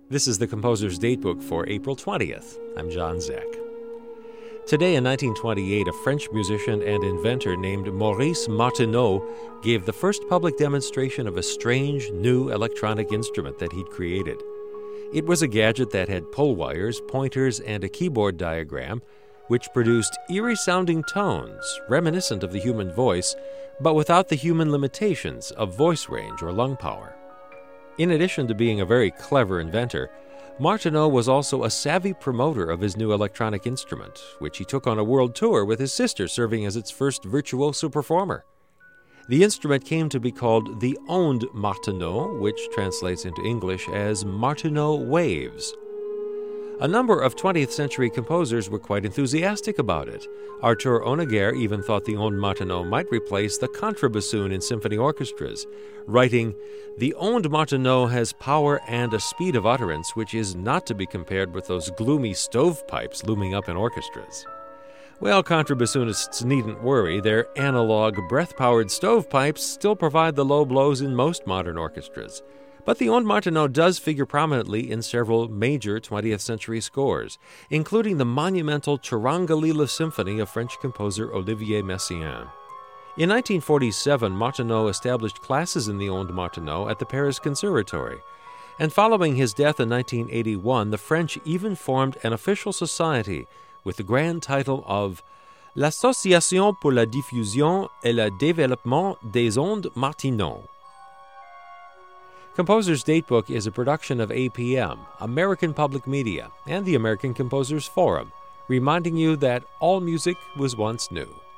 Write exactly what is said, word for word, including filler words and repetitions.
This is the Composer's Datebook for April twentieth. I'm John Zek. Today in nineteen twenty-eight, a French musician and inventor named Maurice Martineau gave the first public demonstration of a strange new electronic instrument that he'd created. It was a gadget that had pull wires, pointers, and a keyboard diagram, which produced eerie-sounding tones reminiscent of the human voice, but without the human limitations of voice range or lung power. In addition to being a very clever inventor, Martineau was also a savvy promoter of his new electronic instrument, which he took on a world tour with his sister serving as its first virtuoso performer. The instrument came to be called the Onde Martineau, which translates into English as Martineau Waves. A number of twentieth century composers were quite enthusiastic about it. Arthur Honegger even thought the Onde Martineau might replace the contrabassoon in symphony orchestras, writing, "The Onde Martineau has power and a speed of utterance which is not to be compared with those gloomy stovepipes looming up in orchestras." Well, contrabassunists needn't worry. Their analog, breath-powered stovepipes still provide the low blows in most modern orchestras. But the Onde Martineau does figure prominently in several major twentieth century scores, including the monumental Turangalila Symphony of French composer Olivier Messiaen. In nineteen forty-seven, Martineau established classes in the Onde Martineau at the Paris Conservatory, and following his death in nineteen eighty-one, the French even formed an official society with the grand title of l'Association pour la diffusion et le développement des ondes Martineau. Composer's Datebook is a production of A P M, American Public Media, and the American Composers Forum, reminding you that all music was once new.